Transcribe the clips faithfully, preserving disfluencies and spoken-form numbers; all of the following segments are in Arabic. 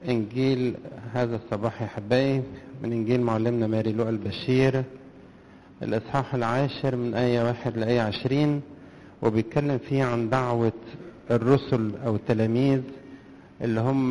إنجيل هذا الصباح يا حبايب من إنجيل معلمنا ماري لوقا البشير، الإصحاح العاشر من آية واحد لآية عشرين، وبيتكلم فيه عن دعوة الرسل أو التلاميذ اللي هم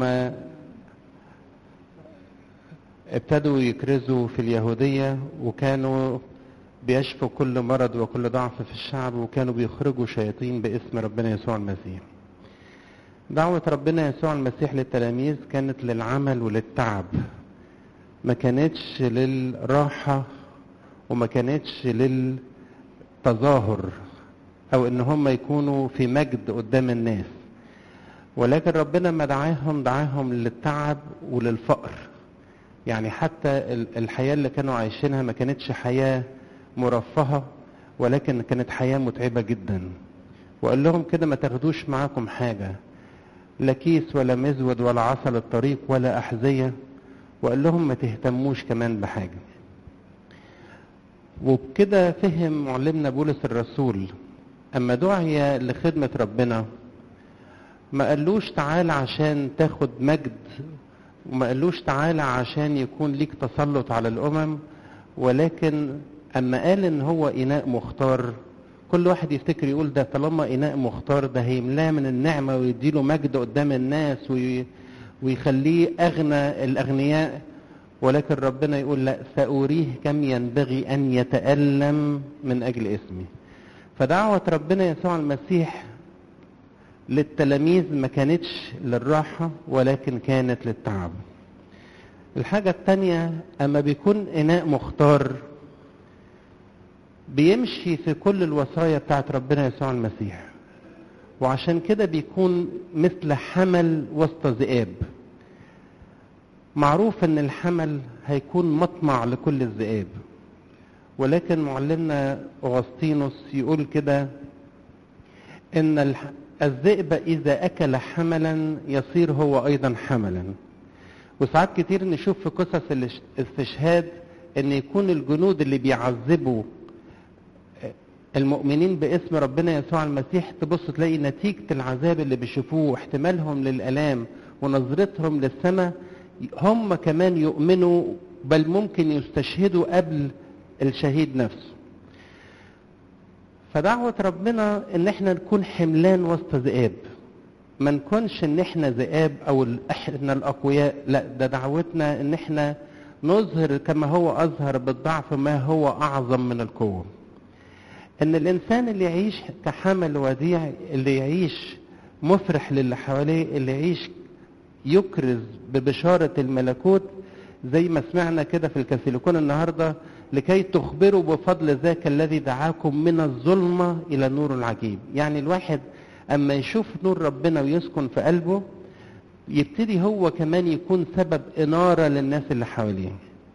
ابتدوا يكرزوا في اليهودية، وكانوا بيشفوا كل مرض وكل ضعف في الشعب، وكانوا بيخرجوا شياطين باسم ربنا يسوع المسيح. دعوة ربنا يسوع المسيح للتلاميذ كانت للعمل وللتعب، ما كانتش للراحة وما كانتش للتظاهر او ان هم يكونوا في مجد قدام الناس، ولكن ربنا ما دعاهم دعاهم للتعب وللفقر. يعني حتى الحياة اللي كانوا عايشينها ما كانتش حياة مرفهة، ولكن كانت حياة متعبة جدا. وقال لهم كده ما تاخدوش معاكم حاجة، لا كيس ولا مزود ولا عصا للطريق ولا أحذية، وقال لهم ما تهتموش كمان بحاجة. وبكده فهم معلمنا بولس الرسول أما دعي لخدمة ربنا ما قالوش تعال عشان تاخد مجد، وما قالوش تعال عشان يكون ليك تسلط على الأمم، ولكن أما قال إن هو إناء مختار، كل واحد يفتكر يقول ده طالما إناء مختار ده هيملاه من النعمة ويديله مجد قدام الناس وي... ويخليه أغنى الأغنياء، ولكن ربنا يقول لا، سأريه كم ينبغي أن يتألم من أجل اسمي. فدعوة ربنا يسوع المسيح للتلاميذ ما كانتش للراحة ولكن كانت للتعب. الحاجة التانية، أما بيكون إناء مختار بيمشي في كل الوصايا بتاعت ربنا يسوع المسيح، وعشان كده بيكون مثل حمل وسط ذئاب. معروف ان الحمل هيكون مطمع لكل الذئاب، ولكن معلمنا أغسطينوس يقول كده ان الذئب اذا اكل حملا يصير هو ايضا حملا. وساعات كتير نشوف في قصص الاستشهاد ان يكون الجنود اللي بيعذبوا المؤمنين باسم ربنا يسوع المسيح، تبص تلاقي نتيجة العذاب اللي بيشوفوه واحتمالهم للآلام ونظرتهم للسماء، هم كمان يؤمنوا، بل ممكن يستشهدوا قبل الشهيد نفسه. فدعوة ربنا ان احنا نكون حملان وسط ذئاب، ما نكونش ان احنا ذئاب او احنا الاقوياء، لا، ده دعوتنا ان احنا نظهر كما هو اظهر بالضعف ما هو اعظم من القوة. ان الانسان اللي يعيش كحمل وديع، اللي يعيش مفرح للي حواليه، اللي يعيش يكرز ببشارة الملكوت، زي ما سمعنا كده في الكاثوليكون النهاردة، لكي تخبروا بفضل ذاك الذي دعاكم من الظلمة إلى النور العجيب. يعني الواحد أما يشوف نور ربنا ويسكن في قلبه، يبتدي هو كمان يكون سبب إنارة للناس اللي حواليه.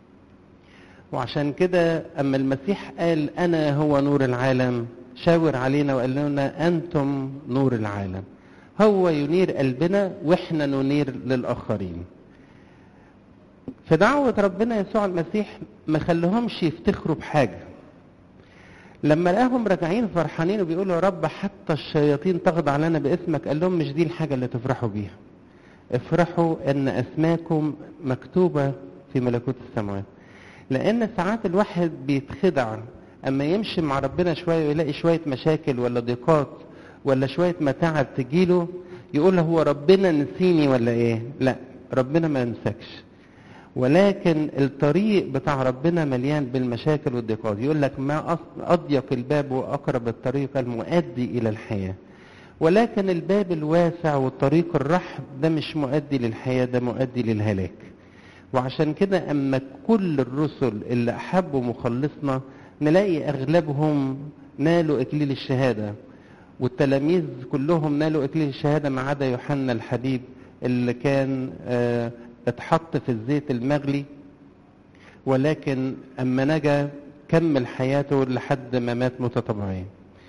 وعشان كده أما المسيح قال أنا هو نور العالم، شاور علينا وقال لنا أنتم نور العالم. هو ينير قلبنا وإحنا ننير للآخرين. في دعوة ربنا يسوع المسيح ما خلوهمش يفتخروا بحاجة. لما لقاهم راجعين فرحانين وبيقولوا يا رب حتى الشياطين تخضع لنا باسمك، قال لهم مش دي الحاجة اللي تفرحوا بيها، افرحوا ان اسماكم مكتوبة في ملكوت السماوات. لان ساعات الواحد بيتخدع اما يمشي مع ربنا شوية ويلاقي شوية مشاكل ولا ضيقات ولا شوية متاعب تجيله، يقول هو ربنا نسيني ولا ايه؟ لا، ربنا ما ينسكش، ولكن الطريق بتاع ربنا مليان بالمشاكل والضيقات. يقول لك ما أضيق الباب وأقرب الطريق المؤدي إلى الحياة، ولكن الباب الواسع والطريق الرحب ده مش مؤدي للحياة، ده مؤدي للهلاك. وعشان كده أما كل الرسل اللي أحبوا مخلصنا نلاقي أغلبهم نالوا إكليل الشهادة، والتلاميذ كلهم نالوا إكليل الشهادة ما عدا يوحنا الحبيب اللي كان آه اتحط في الزيت المغلي، ولكن اما نجا كمل حياته لحد ما مات موتة طبيعية.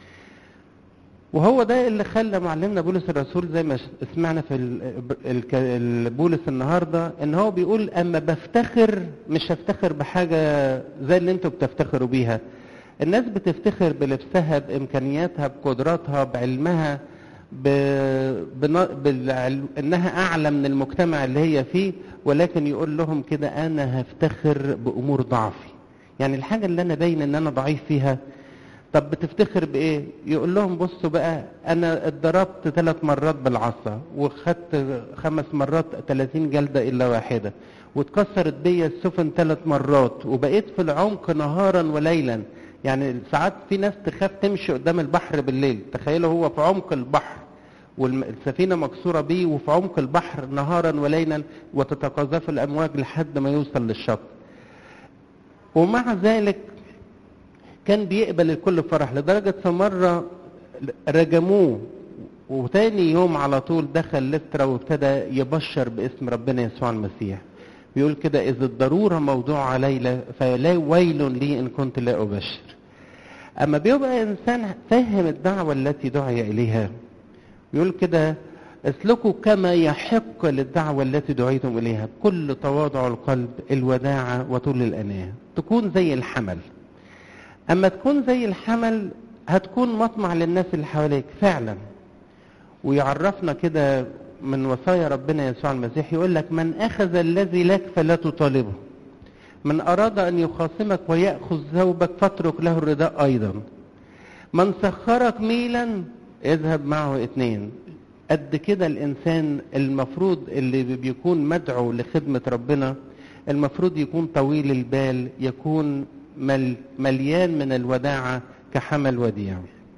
وهو ده اللي خلى معلمنا بولس الرسول زي ما سمعنا في بولس النهارده ان هو بيقول اما بفتخر مش هفتخر بحاجه زي اللي انتوا بتفتخروا بيها. الناس بتفتخر بلبسها، بامكانياتها، بقدراتها، بعلمها، ب... بن... بال... انها اعلى من المجتمع اللي هي فيه، ولكن يقول لهم كده انا هفتخر بامور ضعفي. يعني الحاجة اللي انا باين ان انا ضعيف فيها، طب بتفتخر بايه؟ يقول لهم بصوا بقى، انا اتضربت ثلاث مرات بالعصا، وخدت خمس مرات ثلاثين جلدة الا واحدة، واتكسرت بيا السفن ثلاث مرات، وبقيت في العمق نهارا وليلا. يعني ساعات في ناس تخاف تمشي قدام البحر بالليل، تخيلوا هو في عمق البحر والسفينة مكسورة بيه وفي عمق البحر نهارا وليلا، وتتقاذف الامواج لحد ما يوصل للشط. ومع ذلك كان بيقبل الكل فرح، لدرجة في مرة رجموه، وتاني يوم على طول دخل لسترا وابتدى يبشر باسم ربنا يسوع المسيح. بيقول كده إذ الضرورة موضوع علي فلا ويل لي إن كنت لا أبشر. أما بيبقى إنسان فهم الدعوة التي دعي إليها، يقول كده اسلكوا كما يحق للدعوة التي دعيتم إليها بكل تواضع القلب الوداعة وطول الأناة، تكون زي الحمل. أما تكون زي الحمل هتكون مطمع للناس اللي حواليك فعلا. ويعرفنا كده من وصايا ربنا يسوع المسيح، يقول لك من أخذ الذي لك فلا تطالبه، من أراد أن يخاصمك ويأخذ ثوبك فاترك له الرداء أيضا، من سخرك ميلا اذهب معه اثنين. قد كده الإنسان المفروض اللي بيكون مدعو لخدمة ربنا المفروض يكون طويل البال، يكون مل مليان من الوداعة كحمل وديع،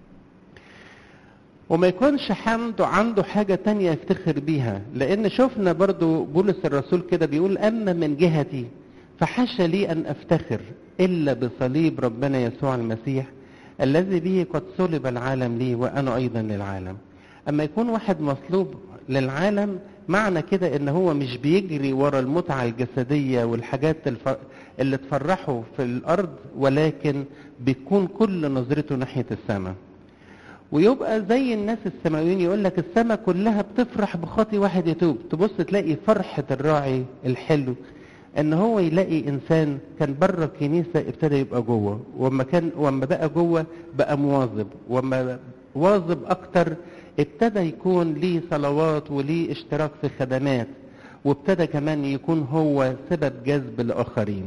وما يكونش عنده عنده حاجة تانية يفتخر بيها. لأن شفنا برضو بولس الرسول كده بيقول أما من جهتي فحاشا لي أن أفتخر إلا بصليب ربنا يسوع المسيح الذي به قد صلب العالم لي وأنا أيضا للعالم. أما يكون واحد مصلوب للعالم معنى كده إن هو مش بيجري ورا المتعة الجسدية والحاجات الف... اللي تفرحه في الأرض، ولكن بيكون كل نظرته ناحية السماء. ويبقى زي الناس السماويين، يقول لك السماء كلها بتفرح بخاطي واحد يتوب. تبص تلاقي فرحة الراعي الحلو ان هو يلاقي انسان كان بره الكنيسة ابتدى يبقى جوه، وما كان وما بقى جوه بقى مواظب، وما واظب اكتر ابتدى يكون ليه صلوات وليه اشتراك في خدمات، وابتدى كمان يكون هو سبب جذب الاخرين.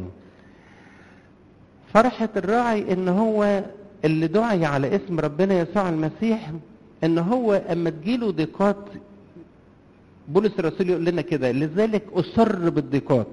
فرحة الراعي ان هو اللي دعي على اسم ربنا يسوع المسيح، ان هو اما تجيله ضيقات، بولس الرسول يقول لنا كده لذلك اصر بالضيقات.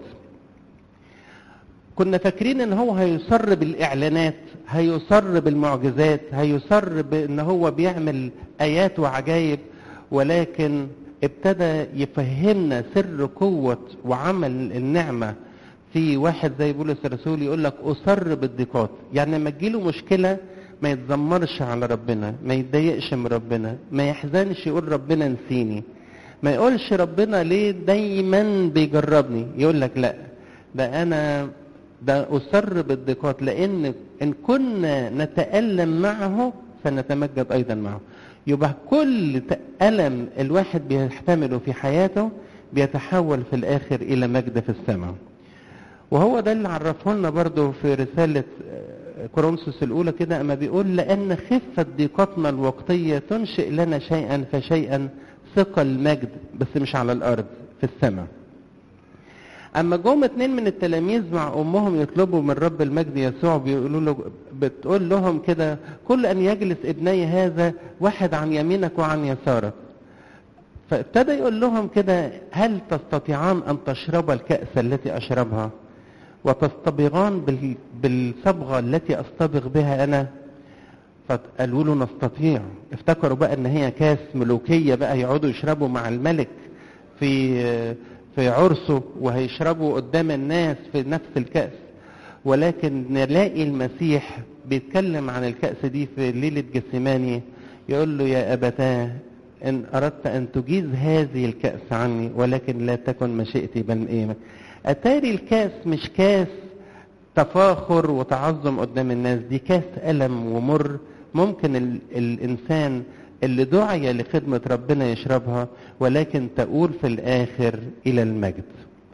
كنا فاكرين ان هو هيصر بالاعلانات، هيصر بالمعجزات، هيصر بان هو بيعمل ايات وعجائب، ولكن ابتدى يفهمنا سر قوة وعمل النعمة في واحد زي بولس الرسول. يقول لك اصر بالضيقات، يعني لما تجيله مشكلة ما يتذمرش على ربنا، ما يتضايقش من ربنا، ما يحزنش يقول ربنا نسيني، ما يقولش ربنا ليه دايما بيجربني. يقول لك لا، ده انا ده أصر بالضيقات، لأن إن كنا نتألم معه فنتمجد أيضا معه. يبقى كل ألم الواحد بيحتمله في حياته بيتحول في الآخر إلى مجد في السماء. وهو ده اللي عرفه لنا برضو في رسالة كورنثوس الأولى كده، أما بيقول لأن خفة ضيقتنا الوقتية تنشئ لنا شيئا فشيئا ثقل مجد، بس مش على الأرض، في السماء. اما جم اتنين من التلاميذ مع امهم يطلبوا من رب المجد يسوع، بيقولوا له بتقول لهم كده كل ان يجلس ابني هذا واحد عن يمينك وعن يسارك. فابتدى يقول لهم كده هل تستطيعان ان تشرب الكأس التي اشربها وتصطبغان بالصبغة التي اصطبغ بها انا؟ فقالوا له نستطيع. افتكروا بقى ان هي كاس ملوكية بقى يقعدوا يشربوا مع الملك في في عرسه، وهيشربوا قدام الناس في نفس الكأس. ولكن نلاقي المسيح بيتكلم عن الكأس دي في ليلة جسيماني، يقول له يا أبتاه إن أردت أن تجيز هذه الكأس عني ولكن لا تكن مشيئتي بل إيه. أتاري الكأس مش كاس تفاخر وتعظم قدام الناس، دي كاس ألم ومر ممكن ال الإنسان اللي دعي لخدمة ربنا يشربها، ولكن تقول في الآخر إلى المجد.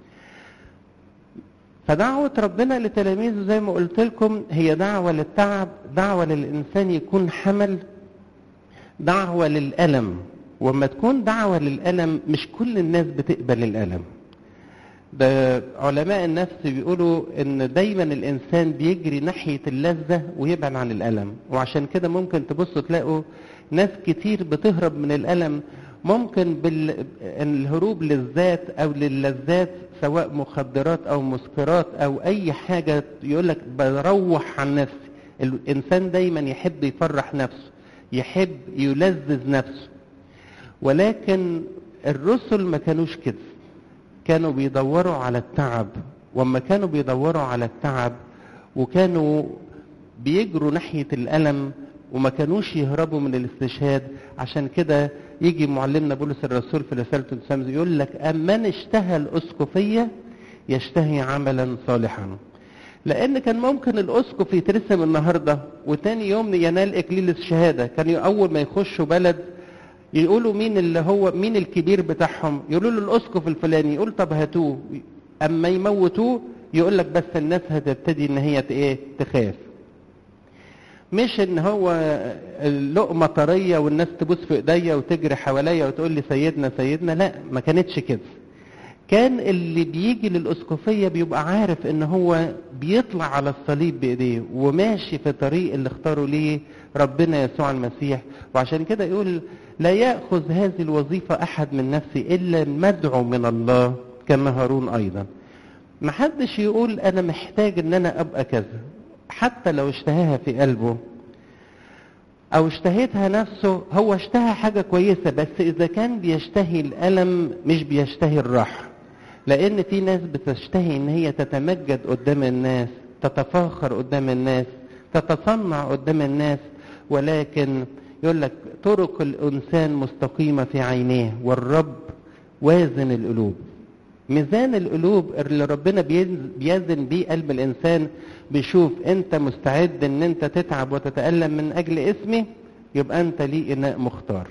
فدعوة ربنا لتلاميذه زي ما قلت لكم هي دعوة للتعب، دعوة للإنسان يكون حمل، دعوة للألم. وما تكون دعوة للألم مش كل الناس بتقبل الألم. ده علماء النفس بيقولوا ان دايما الانسان بيجري ناحية اللذة ويبعد عن الألم، وعشان كده ممكن تبصوا تلاقوا ناس كتير بتهرب من الألم، ممكن بالهروب للذات او للذات سواء مخدرات او مسكرات او اي حاجة، يقولك بروح عن نفسي. الانسان دايما يحب يفرح نفسه، يحب يلذذ نفسه. ولكن الرسل ما كانوش كده، كانوا بيدوروا على التعب، وما كانوا بيدوروا على التعب وكانوا بيجروا ناحية الألم وما كانوش يهربوا من الاستشهاد. عشان كده يجي معلمنا بولس الرسول في رسالة التلميذ يقول لك أمن اشتهى الأسقفية يشتهي عملا صالحا. لأن كان ممكن الأسقف يترسم النهاردة وتاني يوم ينال إكليل الشهادة. كان أول ما يخشوا بلد يقولوا مين اللي هو مين الكبير بتاعهم، يقولوا له الأسقف الفلاني، يقول طب هاتوه. أما يموتوه يقول لك بس الناس هتبتدي إن هي إيه تخاف. مش ان هو اللقمه طريه والناس تبوس في ايديا وتجري حواليا وتقول لي سيدنا سيدنا، لا ما كانتش كده. كان اللي بيجي للاسقفيه بيبقى عارف ان هو بيطلع على الصليب بايديه وماشي في طريق اللي اختاروا ليه ربنا يسوع المسيح. وعشان كده يقول لا ياخذ هذه الوظيفه احد من نفسي الا المدعو من الله كما هارون ايضا. محدش يقول انا محتاج ان انا ابقى كذا، حتى لو اشتهاها في قلبه او اشتهيتها نفسه. هو اشتهى حاجة كويسة، بس اذا كان بيشتهي الالم مش بيشتهي الراحة. لان في ناس بتشتهي ان هي تتمجد قدام الناس، تتفاخر قدام الناس، تتصنع قدام الناس. ولكن يقول لك طرق الانسان مستقيمة في عينيه والرب وازن القلوب. ميزان القلوب اللي ربنا بيزن بيه قلب الانسان، بيشوف انت مستعد ان انت تتعب وتتألم من اجل اسمي، يبقى انت ليه اناء مختار.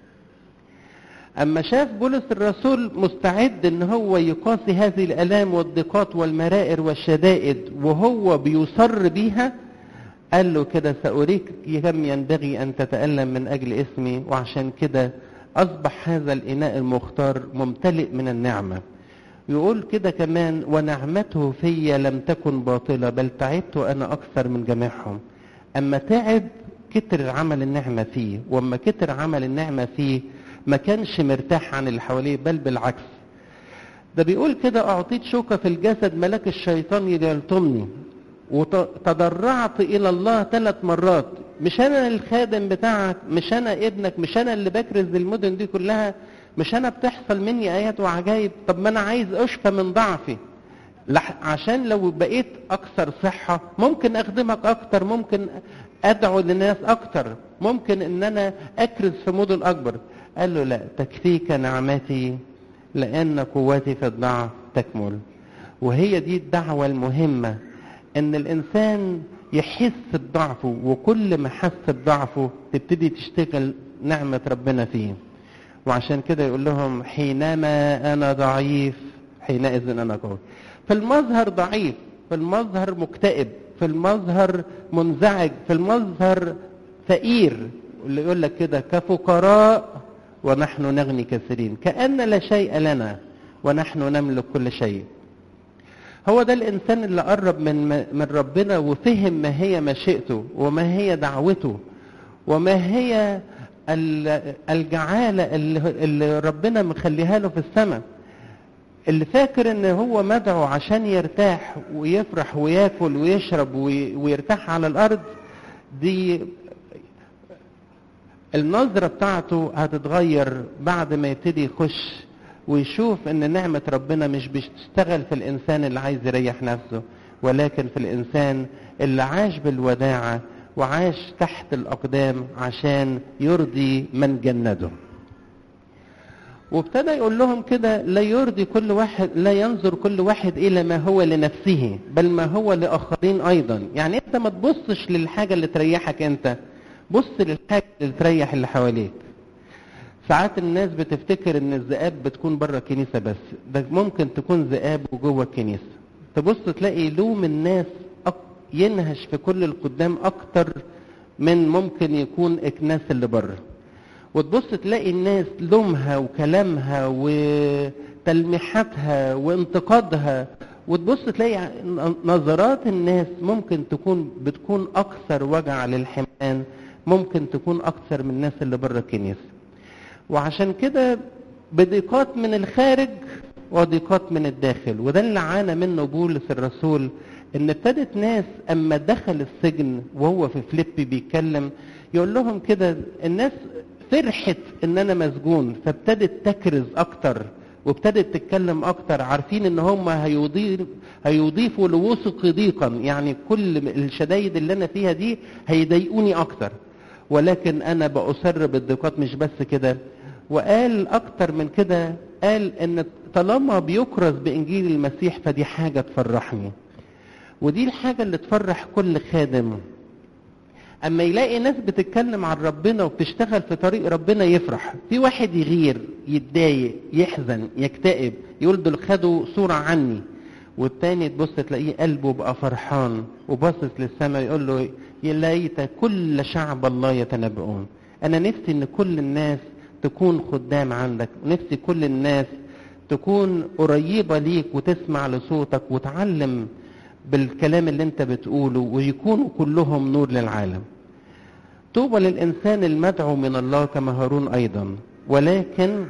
اما شاف بولس الرسول مستعد ان هو يقاسي هذه الالام والضيقات والمرائر والشدائد وهو بيصر بيها، قال له كده سأريك كم ينبغي ان تتألم من اجل اسمي. وعشان كده اصبح هذا الاناء المختار ممتلئ من النعمة. يقول كده كمان ونعمته في لم تكن باطلة بل تعبت أنا أكثر من جميعهم. أما تعب كتر عمل النعمة فيه، وأما كتر عمل النعمة فيه ما كانش مرتاح عن اللي حواليه، بل بالعكس. ده بيقول كده أعطيت شوكة في الجسد ملاك الشيطان يلطمني وتضرعت إلى الله ثلاث مرات. مش أنا الخادم بتاعك، مش أنا ابنك، مش أنا اللي بكرز المدن دي كلها، مش انا بتحصل مني ايات وعجائب. طب ما انا عايز اشفى من ضعفي عشان لو بقيت اكثر صحة ممكن اخدمك اكتر، ممكن ادعو للناس اكتر، ممكن ان انا اكرز في مدن اكبر. قال له لا، تكفيك نعمتي لان قوتي في الضعف تكمل. وهي دي الدعوة المهمة، ان الانسان يحس بضعفه، وكل ما حس بضعفه تبتدي تشتغل نعمة ربنا فيه. وعشان كده يقول لهم حينما أنا ضعيف حينئذ أنا قوي. في المظهر ضعيف، في المظهر مكتئب، في المظهر منزعج، في المظهر فقير. اللي يقول لك كده كفقراء ونحن نغني كثيرين، كأن لا شيء لنا ونحن نملك كل شيء. هو ده الإنسان اللي قرب من من ربنا وفهم ما هي مشيئته وما هي دعوته وما هي الجعالة اللي ربنا مخليها له في السماء. اللي فاكر ان هو مدعو عشان يرتاح ويفرح وياكل ويشرب ويرتاح على الارض، دي النظرة بتاعته هتتغير بعد ما يبتدي يخش ويشوف ان نعمة ربنا مش بتشتغل في الانسان اللي عايز يريح نفسه، ولكن في الانسان اللي عاش بالوداعة وعاش تحت الأقدام عشان يرضي من جنده. وابتدى يقول لهم كده لا يرضي كل واحد، لا ينظر كل واحد إلى ما هو لنفسه بل ما هو لآخرين أيضا. يعني أنت ما تبصش للحاجة اللي تريحك أنت، بص للحاجة اللي تريح اللي حواليك. ساعات الناس بتفتكر ان الذئاب بتكون بره الكنيسة بس، ده ممكن تكون ذئاب وجوه الكنيسة. تبص تلاقي لوم الناس ينهش في كل القدام اكتر من ممكن يكون اكناس اللي بره. وتبص تلاقي الناس لومها وكلامها وتلميحاتها وانتقادها، وتبص تلاقي نظرات الناس ممكن تكون بتكون اكثر وجع للحملان، ممكن تكون اكثر من الناس اللي بره الكنيسه. وعشان كده بضيقات من الخارج وضيقات من الداخل، وده اللي عانى منه بولس الرسول، ان ابتدت ناس اما دخل السجن وهو في فيليبي بيتكلم يقول لهم كده، الناس فرحت ان انا مسجون فابتدت تكرز اكتر وابتدت تتكلم اكتر، عارفين ان هم هيضيف هيضيفوا لوثقي ضيقا، يعني كل الشدايد اللي انا فيها دي هيضايقوني اكتر، ولكن انا بأسر بالضيقات. مش بس كده، وقال اكتر من كده، قال ان طالما بيكرز بانجيل المسيح فدي حاجه تفرحني. ودي الحاجه اللي تفرح كل خادم، اما يلاقي ناس بتتكلم عن ربنا وبتشتغل في طريق ربنا يفرح. في واحد يغير، يتضايق، يحزن، يكتئب، يقول دول خدوا صورة عني، والتاني تبص تلاقيه قلبه بقى فرحان وباصص للسماء يقول له يا ليت كل شعب الله يتنبؤون. انا نفسي ان كل الناس تكون خدام عندك، نفسي كل الناس تكون قريبة ليك وتسمع لصوتك وتعلم بالكلام اللي انت بتقوله، ويكونوا كلهم نور للعالم. طوبى للإنسان المدعو من الله كما هارون أيضا، ولكن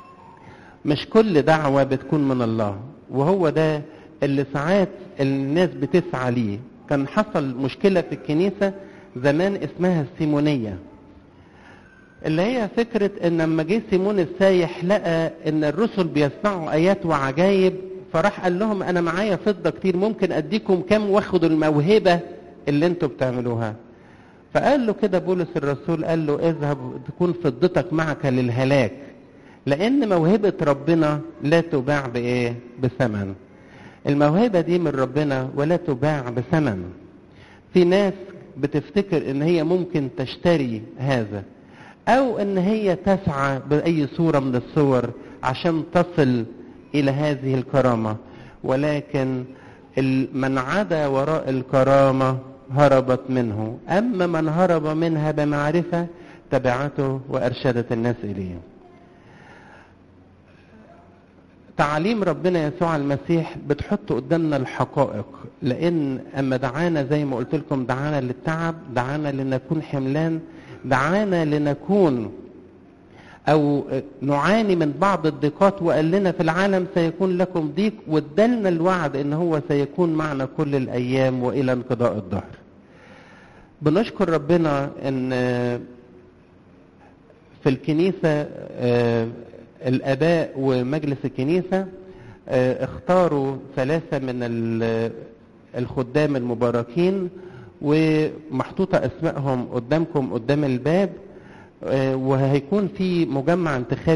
مش كل دعوة بتكون من الله، وهو ده اللي ساعات الناس بتسعى ليه. كان حصل مشكلة في الكنيسة زمان اسمها السيمونية، اللي هي فكرة ان لما جه سيمون السايح لقى ان الرسل بيصنعوا آيات وعجائب، فراح قال لهم انا معايا فضة كتير، ممكن اديكم كام واخدوا الموهبة اللي انتوا بتعملوها. فقال له كده بولس الرسول، قال له اذهب تكون فضتك معك للهلاك، لان موهبة ربنا لا تباع بايه؟ بثمن. الموهبة دي من ربنا ولا تباع بثمن. في ناس بتفتكر ان هي ممكن تشتري هذا، او ان هي تسعى باي صورة من الصور عشان تصل الى هذه الكرامة، ولكن من عدا وراء الكرامة هربت منه، اما من هرب منها بمعرفة تبعته وارشدت الناس اليه. تعاليم ربنا يسوع المسيح بتحط قدامنا الحقائق، لان اما دعانا زي ما قلت لكم، دعانا للتعب، دعانا لنكون حملان، دعانا لنكون او نعاني من بعض الضيقات، وقال لنا في العالم سيكون لكم ضيق، وادالنا الوعد ان هو سيكون معنا كل الايام والى انقضاء الدهر. بنشكر ربنا ان في الكنيسة الاباء ومجلس الكنيسة اختاروا ثلاثة من الخدام المباركين، ومحطوطة اسمائهم قدامكم قدام الباب، وهيكون في مجمع انتخابي